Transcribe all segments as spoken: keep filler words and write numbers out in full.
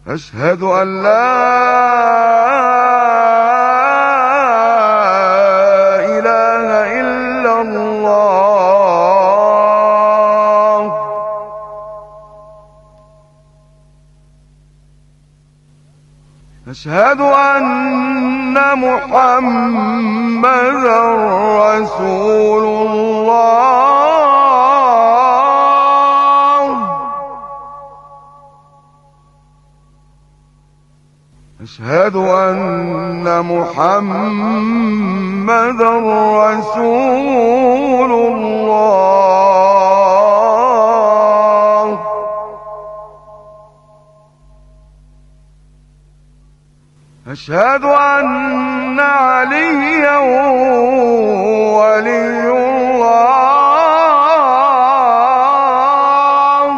أشهد أن لا إله إلا الله. أشهد أن محمدا رسول الله. أشهد أن محمدا رسول الله. أشهد أن عليا ولي الله.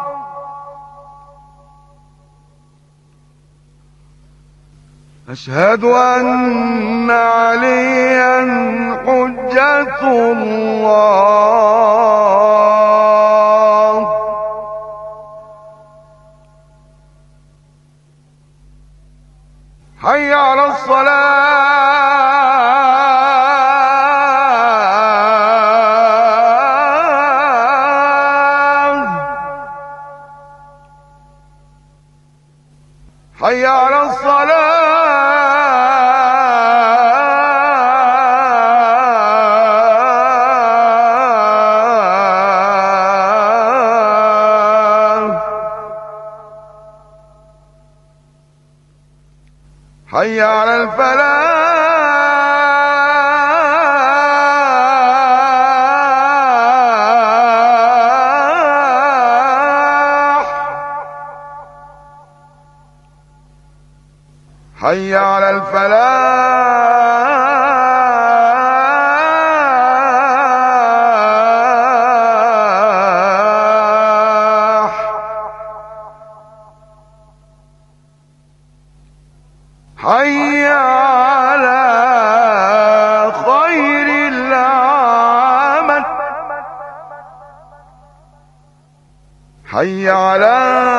أشهد أن عليا حجة الله. حي على الصلاة. حي على الصلاة. حي على الفلاح. حي على الفلاح. حي على خير العمل. حي على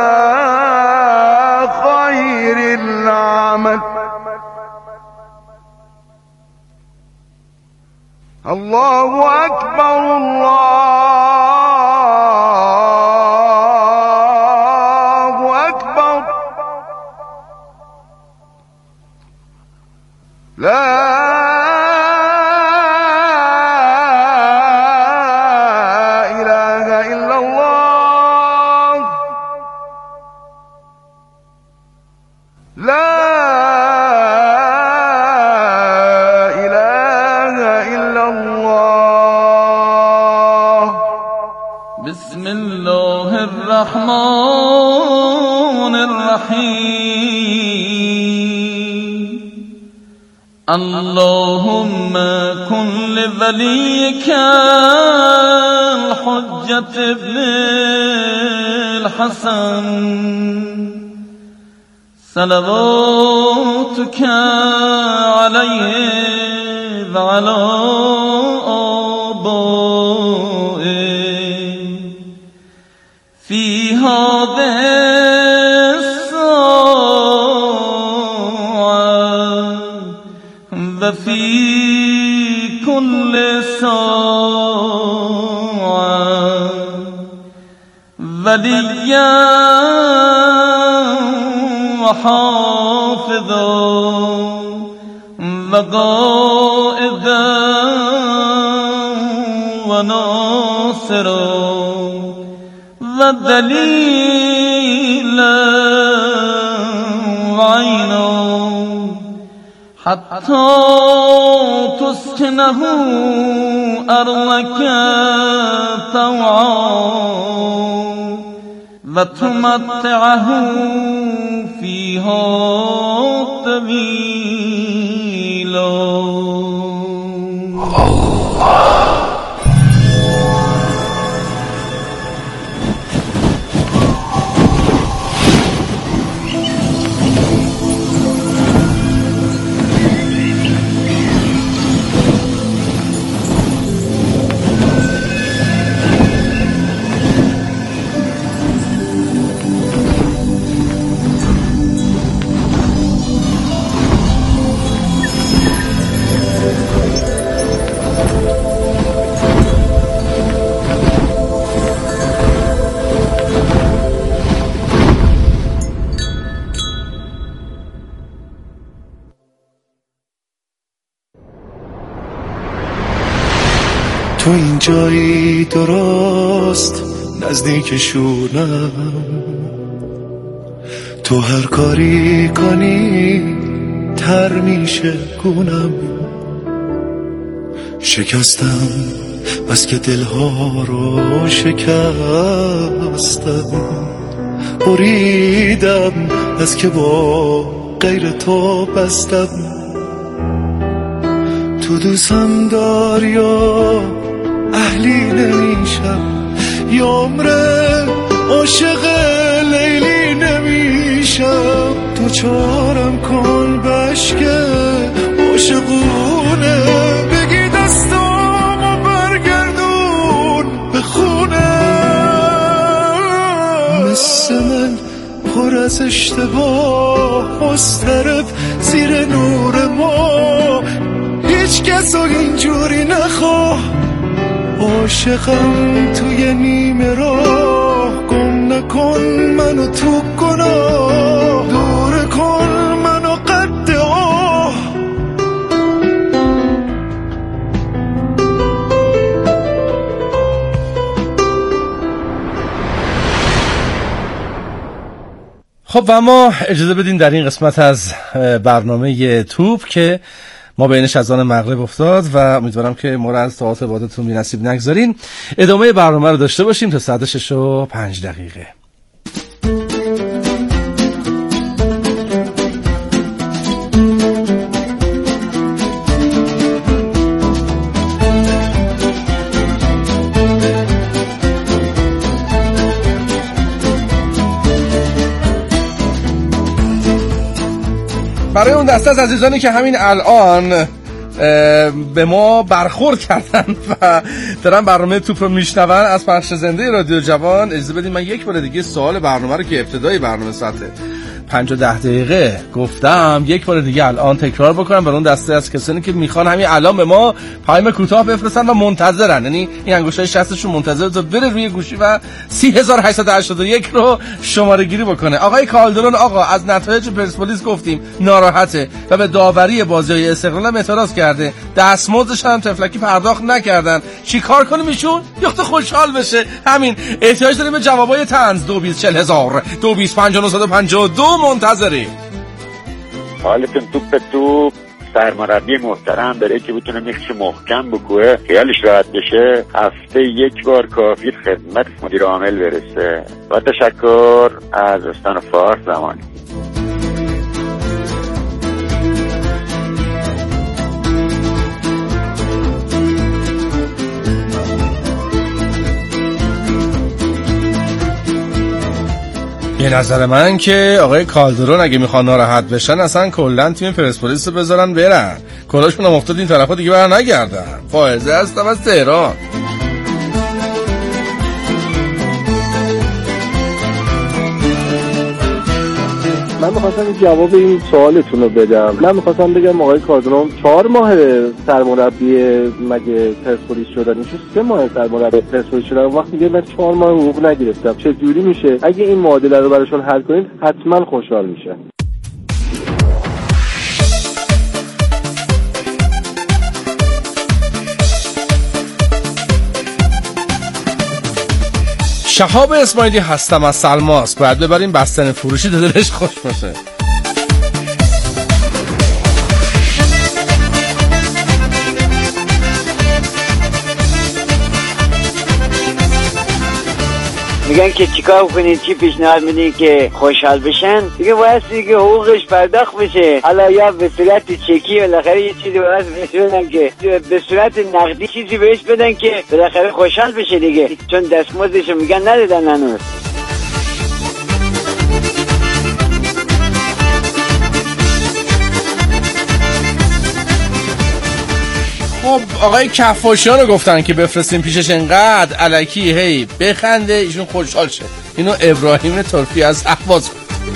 خير العمل. الله أكبر الله أكبر. لا إله إلا الله. لا إله إلا الله. بسم الله الرحمن الرحيم. اللهم كن لوليك الحجة ابن الحسن صلواتك عليه وعلى آبائه في هذه الساعة وفي كل ساعة وليا وحافظا وقائدا وناصرا ودليلا وعينا حتى تسكنه أرضك طوعا وتمتعه فيها طويلا. تو این جایی درست نزدیکشونم، تو هر کاری کنی تر میشه گونم. شکستم بس که دلها رو شکستم، بریدم از که با غیر تو بستم. تو دوستم داری یا اهلی نمیشم، یا عمره عاشق لیلی نمیشم. تو چارم کن بشکه عاشقونه، بگی دستامو برگردون به خونه. مثل من پر از اشتباه مضطرب زیر نور ما، هیچ کس اینجوری نخواه. عاشقم توی نیمه راه، گم نکن منو تو گناه، دور کن منو قد آه. خب و اما اجازه بدین در این قسمت از برنامه توپ که ما بینش از آن مغرب افتاد و امیدوارم که ما را از طاعات عبادتون بی نصیب نگذارین، ادامه برنامه رو داشته باشیم تا ساعت شش و پنج دقیقه. برای اون دسته از عزیزانی که همین الان به ما برخورد کردن و دارن برنامه توپ رو میشنون از پخش زنده رادیو جوان، اجازه بدین من یک بار دیگه سوال برنامه رو که ابتدای برنامه ساعت پنج و ده دقیقه گفتم یک بار دیگه الان تکرار بکنم برای اون دسته از کسانی که میخوان همین الان به ما پیام کوتاه بفرستن و منتظرن، یعنی این انگشتای شستشون منتظر تا بره روی گوشی و سی هزار و هشتصد و هشتاد و یک رو شماره گیری بکنه. آقای کالدرون آقا از نتایج پرسپولیس گفتیم ناراحته و به داوری بازی‌های استقلال هم اعتراض کرده، دستمزدش هم تفلکی پرداخت نکردن. چیکار کنیم ایشون؟ یخت خوشحال بشه. همین احتیاج داریم به جوابای طنز. دو بیست چهل هزار دو بیست پنجاه و نه صد و پنجاه و دو منتظری. حالتون توپ توپ. سرمربی محترم داره که بتونه میخش محکم بکوه، خیالش راحت بشه، هفته یک بار کافی خدمت مدیر عامل برسه. با تشکر از استان فارس زمانی. به نظر من که آقای کالدرون اگه میخوان ناراحت بشن اصلا کلا تیم پرسپولیس رو بذارن برن، کلاشون هم افتاد این طرفا دیگه بر نگردن. فائزه هستم از تهران. من میخواستم جواب این سوالتون رو بدم. من میخواستم بگم آقای کالدرون چهار ماه سرمربی مگه پرسپولیس شدن، میشه سه ماه سرمربی پرسپولیس شدن، وقتی میگه من چهار ماه حقوق نگرفتم. چه جوری میشه؟ اگه این معادله رو براشون حل کنید حتما خوشحال میشن. شهاب اسماعیلی هستم از سلماس. باید ببریم بستن فروشی دلش خوش باشه. میگن که چیکار کنید، چی پیشنهاد میدین که خوشحال بشن؟ دیگه باید دیگه حقوقش پرداخت بشه، حالا یا به صورت چکی بالاخره یه چیزی باید بهش بدن که به صورت نقدی چیزی بهش بدن که بالاخره خوشحال بشه دیگه، چون دستمزدشو میگن ندادن هنوز. خب آقای کفاشیان رو گفتن که بفرستیم پیشش، انقدر الکی هی بخنده ایشون خوشحال شه. اینو ابراهیم ترفی از اهواز.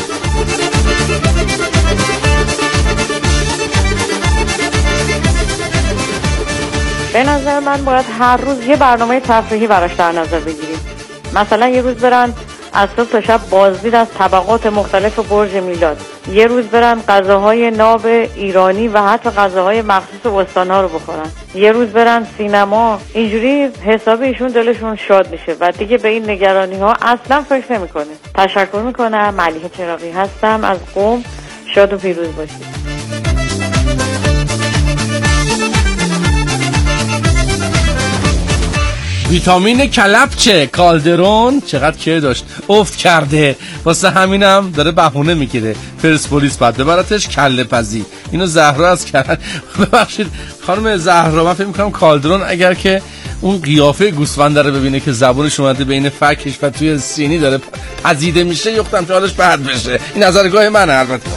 به نظر من باید هر روز یه برنامه تفریحی براش در نظر بگیریم. مثلا یه روز برن از صبح تا شب بازدید از طبقات مختلف برج میلاد. یه روز برن غذاهای ناب ایرانی و حتی غذاهای مخصوص استان‌ها رو بخورن. یه روز برن سینما. اینجوری حسابی ایشون دلشون شاد میشه و دیگه به این نگرانی‌ها اصلا فکر نمی‌کنه. تشکر می‌کنم. ملیحه چراغی هستم از قم. شاد و پیروز باشید. ویتامین کلبچه کالدرون چقدر که داشت افت کرده، واسه همینم داره بهونه میگیره پرسپولیس باید ببرتش کله پزی. اینو زهرا از کرد. ببخشید خانم زهرا، من فکر میکنم کالدرون اگر که اون قیافه گوسفند رو ببینه که زبونش اومده بین فکش و توی سینی داره پزیده میشه، یختم که حالش بد بشه. این نظرگاه منه البته.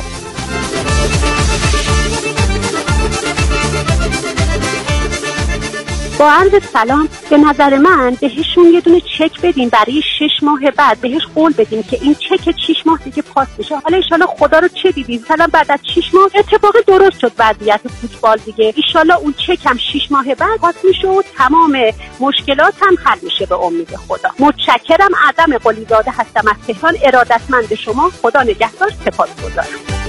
با عرض سلام، به نظر من بهشون یه دونه چک بدین برای شش ماه بعد، بهش قول بدین که این چک شش ماه دیگه پاس بشه. حالا ایشالا خدا رو چه دیدین مثلا بعد از شش ماه اتفاق درست شد وضعیت فوتبال دیگه، ایشالا اون چک هم شش ماه بعد پاس میشه و تمام مشکلات هم حل میشه به امید خدا. متشکرم. عدم قلیزاده هستم از تهران. ارادتمند شما. خدا نگهدار. سپاسگزارم.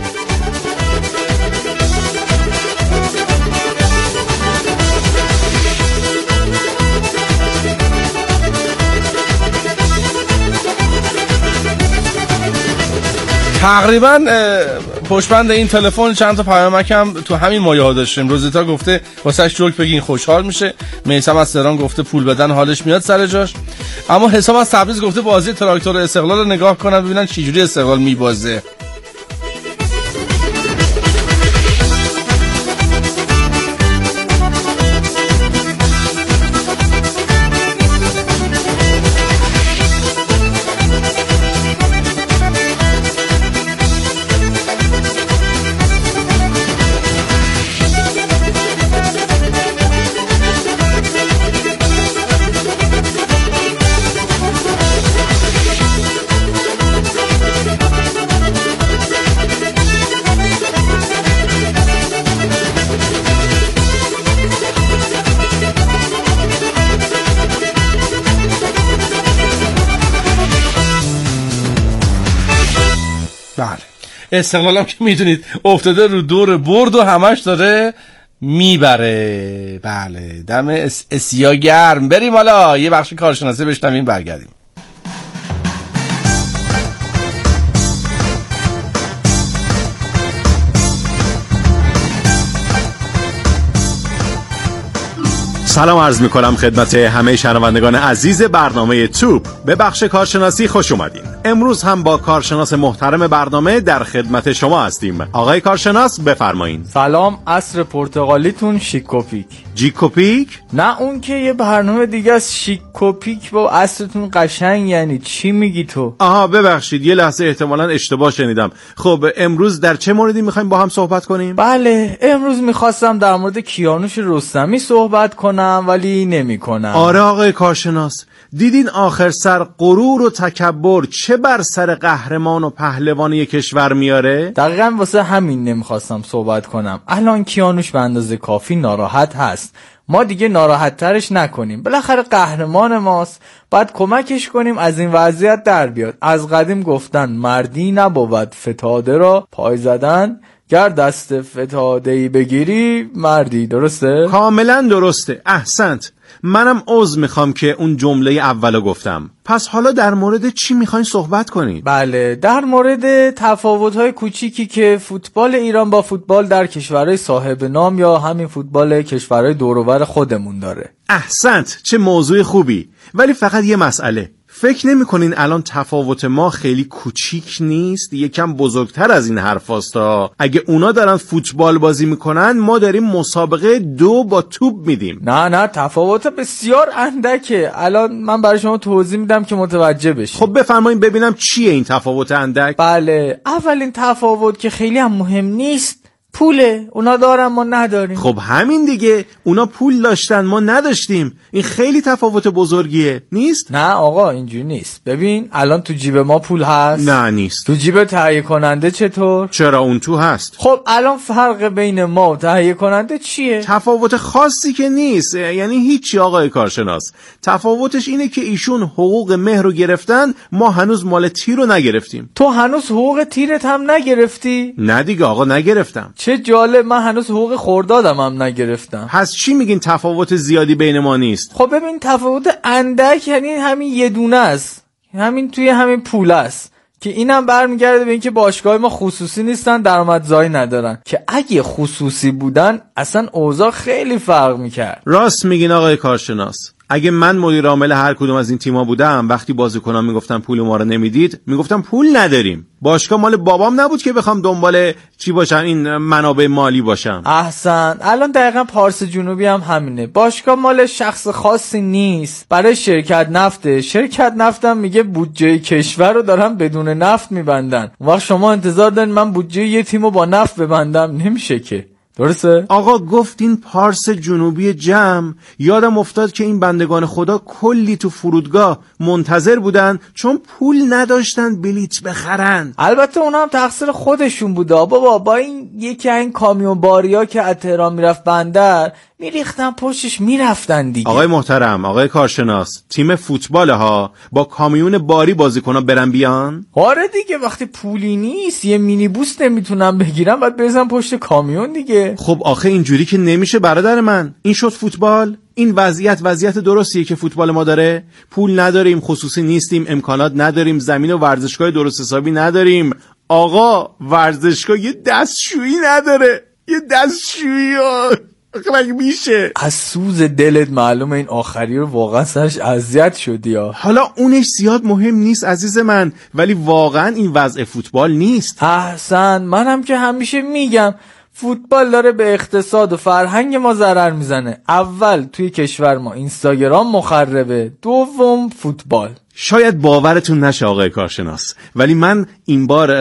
تقریبا پشتبند این تلفن چند تا پیامک هم تو همین مایه ها داشتیم. روزیتا گفته واسهش جوک بگین خوشحال میشه. میثم از تهران گفته پول بدن حالش میاد سر جاش. اما حسام از تبریز گفته بازی تراکتور استقلال رو نگاه کنن ببینن چه جوری استقلال میبازه. استقلال هم که میدونید افتاده رو دور برد و همش داره میبره. بله دم اس... اسیا گرم. بریم حالا یه بخش کارشناسی بشنویم برگردیم. سلام عرض میکنم خدمت همه شنوندگان عزیز برنامه توپ. به بخش کارشناسی خوش اومدین. امروز هم با کارشناس محترم برنامه در خدمت شما هستیم. آقای کارشناس بفرمایید. سلام. عصر پرتغالیتون شیکوپیک. جیکوپیک؟ نه اون که یه برنامه دیگه از شیکوپیک. با عصرتون قشنگ یعنی چی میگی تو؟ آها ببخشید یه لحظه احتمالاً اشتباه شنیدم. خب امروز در چه موردی میخوایم با هم صحبت کنیم؟ بله امروز میخواستم در مورد کیانوش رستمی صحبت کنم ولی نمی کنم. آره آقای کارشناس، دیدین آخر سر غرور و تکبر چه بر سر قهرمان و پهلوانی کشور میاره؟ دقیقاً واسه همین نمیخواستم صحبت کنم. الان کیانوش به اندازه کافی ناراحت هست، ما دیگه ناراحت ترش نکنیم. بالاخره قهرمان ماست، باید کمکش کنیم از این وضعیت در بیاد. از قدیم گفتن مردی نبود فتاده را پای زدن، گر دست فتاده‌ای بگیری مردی. درسته؟ کاملا درسته. احسنت. منم عذر میخوام که اون جمله اولو گفتم. پس حالا در مورد چی میخواین صحبت کنید؟ بله در مورد تفاوت‌های کوچیکی که فوتبال ایران با فوتبال در کشورهای صاحب نام یا همین فوتبال کشورهای دور و بر خودمون داره. احسنت. چه موضوع خوبی. ولی فقط یه مسئله، فکر نمی کنین الان تفاوت ما خیلی کوچیک نیست؟ یکم بزرگتر از این حرف هستا. اگه اونا دارن فوتبال بازی میکنن ما داریم مسابقه دو با توپ میدیم. نه نه تفاوت بسیار اندکه. الان من برای شما توضیح میدم که متوجه بشید. خب بفرمایید ببینم چیه این تفاوت اندک؟ بله اولین تفاوت که خیلی هم مهم نیست پوله، اونا دارن ما نداریم. خب همین دیگه، اونا پول داشتن ما نداشتیم. این خیلی تفاوت بزرگیه، نیست؟ نه آقا اینجوری نیست. ببین الان تو جیب ما پول هست؟ نه نیست. تو جیب تهیه کننده چطور؟ چرا اون تو هست. خب الان فرق بین ما و تهیه کننده چیه؟ تفاوت خاصی که نیست، یعنی هیچی آقای کارشناس. تفاوتش اینه که ایشون حقوق مهر رو گرفتن، ما هنوز مال تیر رو نگرفتیم. تو هنوز حقوق تیرت هم نگرفتی؟ نه دیگه آقا نگرفتم. چه جالب، من هنوز حقوق خردادم هم نگرفتم. پس چی میگین تفاوت زیادی بین ما نیست؟ خب ببین تفاوت اندک یعنی همین یه دونه است، همین توی همین پول است که اینم برمیگرده به اینکه باشگاه ما خصوصی نیستن، درآمدزایی ندارن، که اگه خصوصی بودن اصلا اوضاع خیلی فرق میکرد. راست میگین آقای کارشناس. اگه من مدیر عامل هر کدوم از این تیم‌ها بودم، وقتی بازیکنان میگفتن پول ما رو نمیدید، میگفتم پول نداریم. باشگاه مال بابام نبود که بخوام دنبال چی باشم، این منابع مالی باشم. احسن. الان دقیقاً پارس جنوبی هم همینه. باشگاه مال شخص خاصی نیست، برای شرکت نفته. شرکت نفتم میگه بودجه کشور رو دارن بدون نفت میبندن. وقت شما انتظار دارین من بودجه یه تیمو با نفت ببندم؟ نمیشه که. درسته؟ آقا گفتین پارس جنوبی جمع، یادم افتاد که این بندگان خدا کلی تو فرودگاه منتظر بودن چون پول نداشتن بلیت بخرن. البته اونا هم تقصیر خودشون بوده بابا. با این یکی این کامیون باریا که از تهران میرفت بندر، میریختن پشتش میرفتن دیگه. آقای محترم، آقای کارشناس، تیم فوتبال ها با کامیون باری بازیکن‌ها برن بیان؟ آره دیگه، وقتی پولی نیست یه مینی بوس نمیتونن بگیرن، بعد بزنن پشت کامیون دیگه. خب آخه اینجوری که نمیشه برادر من. این شد فوتبال؟ این وضعیت وضعیت درستیه که فوتبال ما داره؟ پول نداریم، خصوصی نیستیم، امکانات نداریم، زمین و ورزشگاه درست حسابی نداریم. آقا ورزشگاه یه دستشویی نداره، یه دستشویی ها. مگه میشه؟ از سوز دلت معلومه این آخری رو واقعا سرش اذیت شدی ها. حالا اونش زیاد مهم نیست عزیز من، ولی واقعا این وضع فوتبال نیست. احسن. منم که همیشه میگم فوتبال داره به اقتصاد و فرهنگ ما ضرر میزنه. اول توی کشور ما اینستاگرام مخربه، دوم فوتبال. شاید باورتون نشه آقای کارشناس، ولی من این بار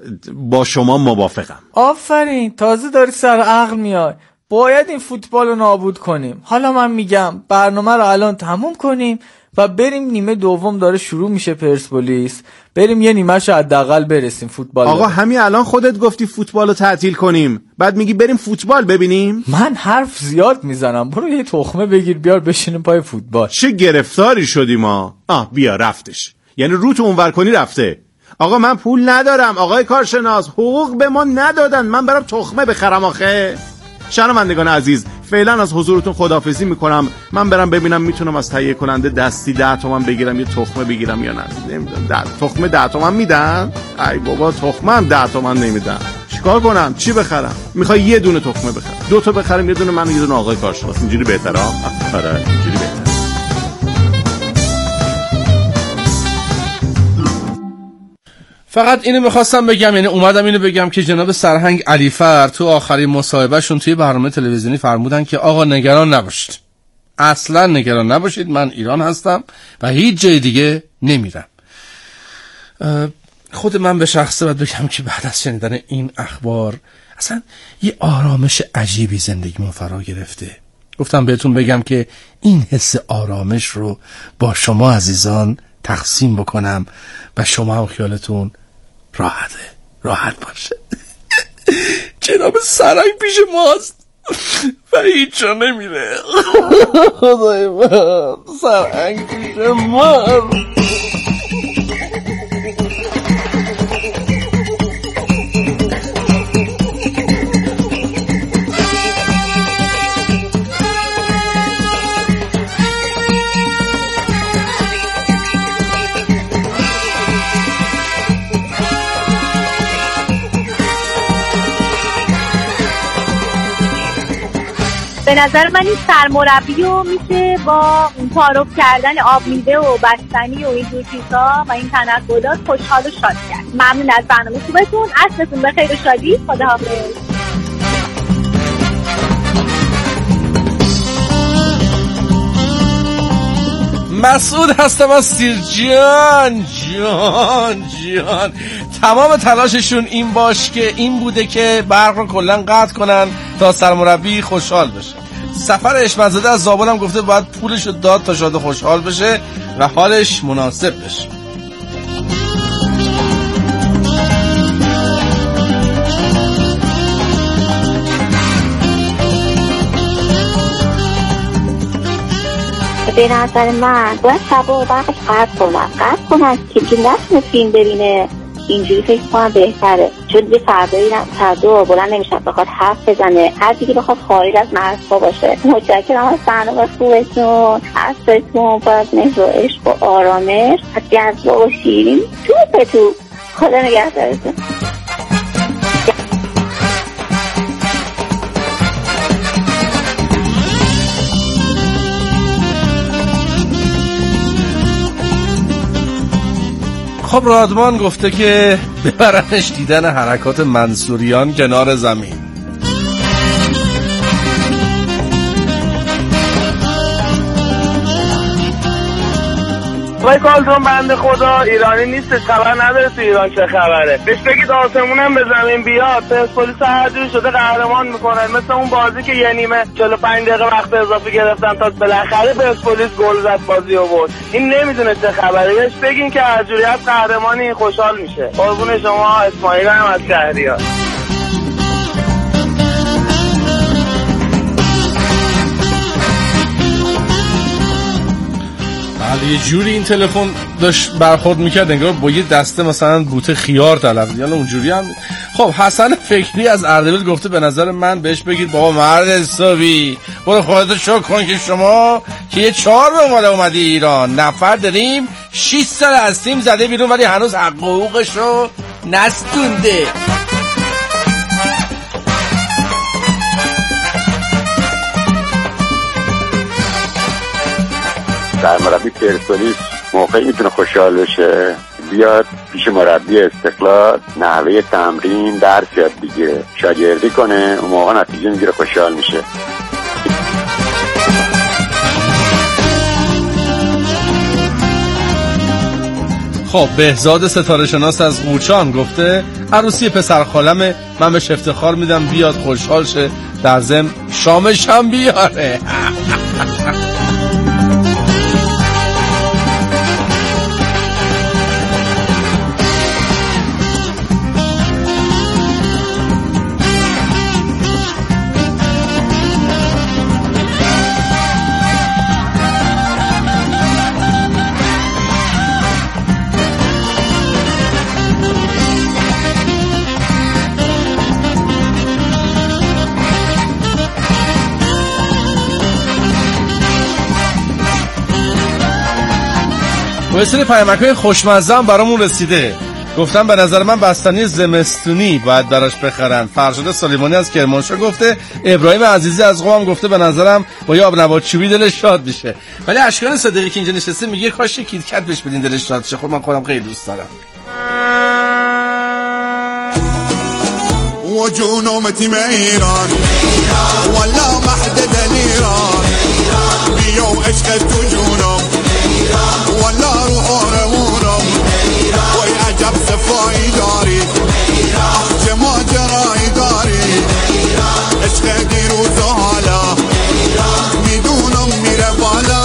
با شما موافقم. آفرین، تازه داری سر عقل میای. باید این فوتبال رو نابود کنیم. حالا من میگم برنامه رو الان تموم کنیم و بریم نیمه دوم داره شروع میشه پرسپولیس، بریم یه نیمه‌ش حداقل برسیم فوتبال. آقا داره. همین الان خودت گفتی فوتبال رو تعطیل کنیم، بعد میگی بریم فوتبال ببینیم؟ من حرف زیاد میزنم، برو یه تخمه بگیر بیار بشینیم پای فوتبال. چه گرفتاری شدی ما؟ آه بیا رفتش، یعنی رو تو اونور کنی رفته. آقا من پول ندارم آقای کارشناس، حقوق به ما ندادن، من برام تخمه بخرم آخه. شنوندگان عزیز، فعلا از حضورتون خداحافظی میکنم. من برم ببینم میتونم از تهیه کننده دستی ده تومن بگیرم یه تخمه بگیرم یا نه. نمیدونم ده تخمه ده تومن میدن؟ ای بابا تخمه هم ده تومن نمیدن. چیکار کنم؟ چی بخرم؟ میخوای یه دونه تخمه بخرم، دو تا بخرم، یه دونه من یه دونه آقای کارشناس، اینجوری بهتره ها؟ آره اینجوری بهتره. فقط اینو میخواستم بگم، یعنی اومدم اینو بگم که جناب سرهنگ علیفر تو آخرین مصاحبهشون توی برنامه تلویزیونی فرمودن که آقا نگران نباشید، اصلا نگران نباشید، من ایران هستم و هیچ جای دیگه نمیرم. خود من به شخصه باید بگم که بعد از شنیدن این اخبار اصلا یه آرامش عجیبی زندگیمو فرا گرفته. گفتم بهتون بگم که این حس آرامش رو با شما عزیزان تقسیم بکنم و شما هم خیالتون راحته، راحت باشه. جناب سرهنگ پیش ماست و هیچ جا نمیره. خدای من، سرهنگ پیش من. به نظر من این سرمربی رو میشه با تعارف کردن آب میوه و بستنی و این جور چیزها و این تنقلات خوشحال و شاد کرد. ممنون از برنامه خوبتون، عصرتون بخیر و شادی. خداحافظ. مسعود هستم از سیر جان جان جان تمام تلاششون این باش که این بوده که برق رو کلا قطع کنن تا سرمربی خوشحال بشه. سفر اشمزاده از زابل هم گفته باید پولش رو داد تا شاد خوشحال بشه و حالش مناسب بشه. به نظر من باید شبا و برقش قطع کنن قطع کنن که که نتونه فیلم ببینه. اینجوری فکر کنم بهتره، چون دیگه فردایی فردا بلند نمیشه بخواد حرف بزنه، هر دیگه بخواد خارج از مرزها باشه. متشکرم از برنامه خوبتون، عصرتون باید مهر و عشق و آرامش از جذاب و شیرین تو به تو. خدا نگهدارتون. خب رادمان گفته که ببرنش دیدن حرکات منصوریان کنار زمین. وای کالتون بنده خدا ایرانی نیستش، خبر نداره تو ایران چه خبره. بهش بگید آسمونم به زمین بیاد. پرسپولیس هر جوری شده قهرمان میکنن، مثل اون بازی که یه نیمه چهل و پنج دقیقه وقت اضافی گرفتن تا بالاخره پرسپولیس گل زد بازی رو برد. این نمیدونه چه خبره. بهش بگین که هر جوری از قهرمانی خوشحال میشه. قربون شما. اسماعیل هم از شهریار. یه جوری این تلفن داشت برخورد میکرد انگار با یه دسته مثلا بوته خیار طلب، یعنی اونجوری هم. خب حسن فکری از اردبیل گفته به نظر من بهش بگید بابا مرد حسابی برو خودتو شکر کن که شما که یه چهار به اومده اومدی ایران، نفر داریم شیش سال هستیم زده بیرون ولی هنوز حق حقوقشو نستونده. سرمربی پرسپولیس موقعی میتونه خوشحال بشه بیاد پیش مربی استقلال نحوه تمرین درس یاد بگیره، شاگردی کنه، اون موقع نتیجه میگیره خوشحال میشه. خب بهزاد ستاره شناس از قوچان گفته عروسی پسر خالمه، من بهش افتخار میدم بیاد خوشحال شه، در ضمن شامش هم بیاره. و سری پیامک‌های خوشمزه هم برامون رسیده. گفتم به نظر من بستنی زمستونی باید براش بخرن. فرشاد سلیمانی از کرمانشاه گفته، ابراهیم عزیزی از قم گفته به نظرم با یه آب نبات چوبی دلش شاد میشه. ولی اشکان صدیقی که اینجا نشسته میگه کاش یک کیت کت بهش بدین دلش شاد شه. خب من خودم خیلی دوست دارم. وجون تیم ایران ولا محدد الإيران بيوم عشق تجونم ولا روح رمونم وي عجب صفاي داري اخ ما جراي داري عشق ديرو زهالا میدونم میره بالا.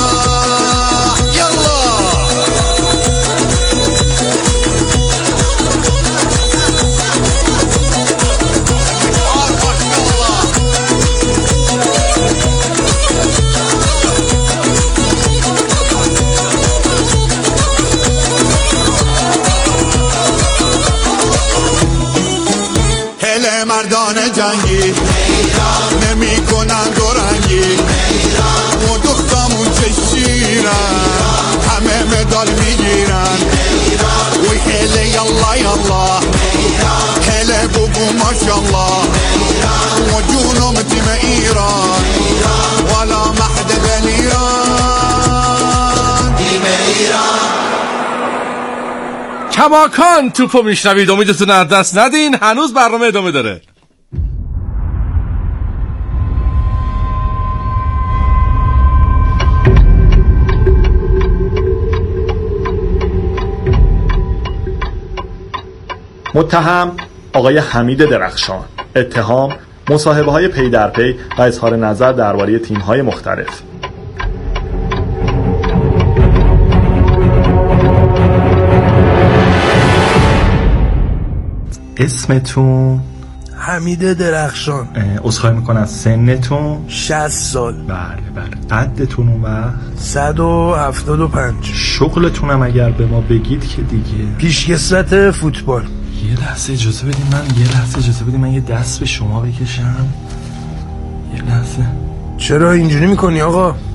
مردان جنگی نمی کنن دورنگی و دختمون چه شیرن همه مدال میگیرن وی هله یالله یالله هله بگو ماشالله و جونم تیم ایران ولا محدد الإيران تیم ایران. کماکان توپو میشنوید، امیدتون از دست ندین، هنوز برنامه ادامه داره. متهم آقای حمید درخشان. اتهام مصاحبه‌های پی در پی و اظهار نظر درباره تیم‌های مختلف. اسمتون؟ حمید درخشان. عذرخواهی میکنم سنتون؟ شصت سال. بله بله. قدتون اون وقت؟ صد و هفتاد و پنج. شغلتونم اگر به ما بگید که دیگه. پیشکسوت فوتبال. یه لحظه اجازه بدید من یه لحظه اجازه بدید من یه دست به شما بکشم. یه لحظه. چرا اینجوری میکنی آقا؟ بله.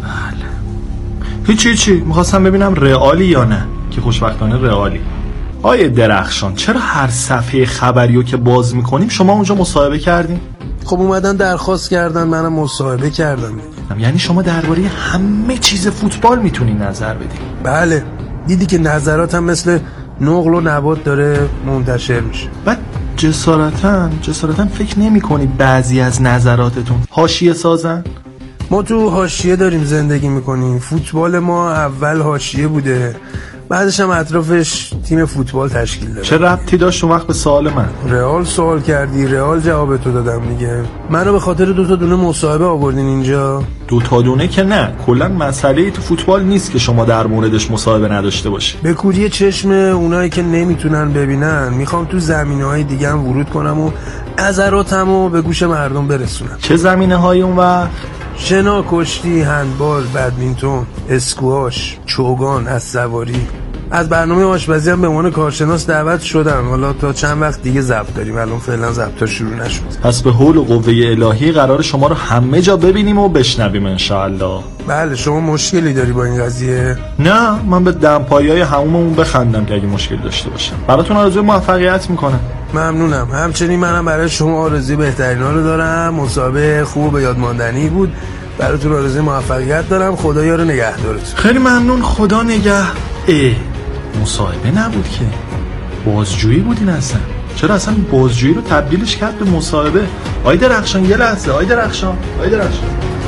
هیچی هیچی میخواستم ببینم رئالی یا نه، که خوشبختانه رئالی. آیه درخشان، چرا هر صفحه خبریو که باز میکنیم شما اونجا مصاحبه کردین؟ خب اومدن درخواست کردن، منم مصاحبه کردم. یعنی شما درباره همه چیز فوتبال میتونی نظر بدی؟ بله. دیدی که نظراتم مثل نقل و نبات داره منتشر میشه. بعد جسارتاً جسارتاً فکر نمی کنی بعضی از نظراتتون حاشیه سازن؟ ما تو حاشیه داریم زندگی میکنیم. فوتبال ما اول حاشیه بوده، بعدش هم اطرافش تیم فوتبال تشکیل داده. چه ربطی داشت اون وقت به سوال من؟ رئال سوال کردی، رئال جواب تو دادم دیگه. منو به خاطر دو تا دونه مصاحبه آوردین اینجا؟ دو تا دونه که نه، کلا مسئله تو فوتبال نیست که شما در موردش مصاحبه نداشته باشی. به کوری چشم اونایی که نمیتونن ببینن میخوام تو زمینه‌های دیگه هم ورود کنم و نظراتمو به گوش مردم برسونم. چه زمینه‌های اون وقت؟ شنا، کشتی، هندبال، بدمینتون، اسکواش، چوگان، اسواری. از برنامه آشپزی هم به عنوان کارشناس دعوت شدم. حالا تا چند وقت دیگه ضبط داریم، الان فعلا ضبطا شروع نشد. پس به حول و قوه الهی قرار شما رو همه جا ببینیم و بشنویم ان شاء الله. بله. شما مشکلی داری با این قضیه؟ نه، من به دمپایی‌های هموممون بخندم که اگه مشکل داشته باشم. براتون آرزوی موفقیت میکنم. ممنونم. همچنین منم برای شما آرزوی بهترینا رو دارم. مصاحبه خوب و یادماندنی بود. براتون آرزوی موفقیت دارم. خدا یار نگهدارتون. خیلی ممنون. خدا نگه. اه مصاحبه نبود که، بازجویی بود این اصلا. چرا اصلا بازجویی رو تبدیلش کرد به مصاحبه؟ آی درخشان یه لحظه. آی درخشان آی درخشان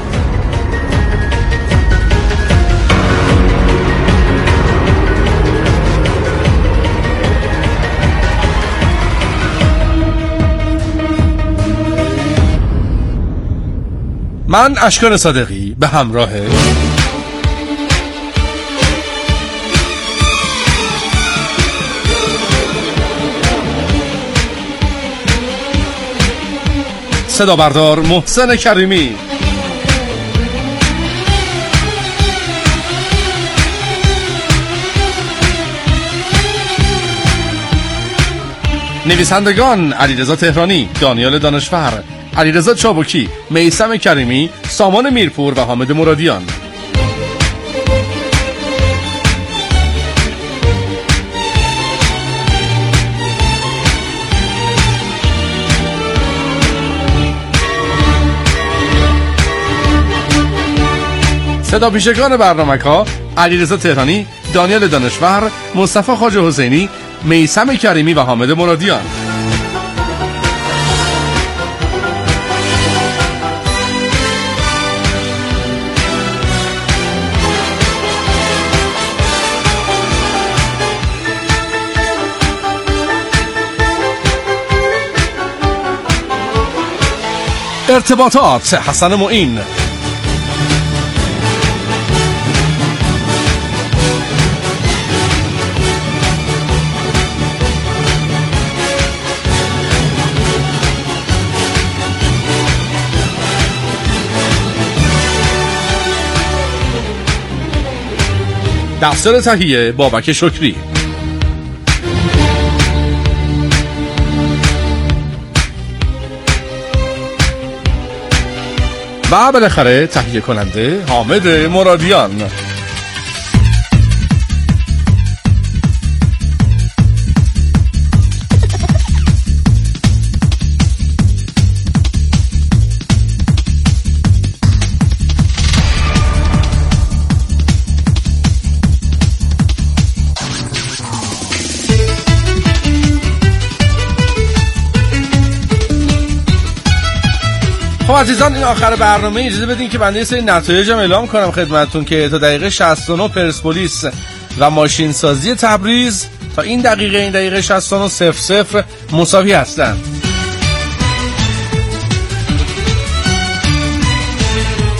من اشکان صادقی به همراه صدا بردار محسن کریمی، نویسندگان علیرضا تهرانی، دانیال دانشفر، علیرضا چابکی، میثم کریمی، سامان میرپور و حامد مرادیان. صدا پیشگان برنامه‌ها علیرضا تهرانی، دانیال دانشفر، مصطفی خواجه حسینی، میثم کریمی و حامد مرادیان. ارتباطات حسن معین. دفتر تهیه بابک شکری. و بالاخره تهیه کننده حامد مرادیان. خب عزیزان، این آخر برنامه اجازه بدین که بنده یه سری نتایجم اعلام کنم خدمتتون که تا دقیقه شصت و نه پرسپولیس و ماشین سازی تبریز تا این دقیقه این دقیقه شصت و نه صفر صفر مساوی هستند.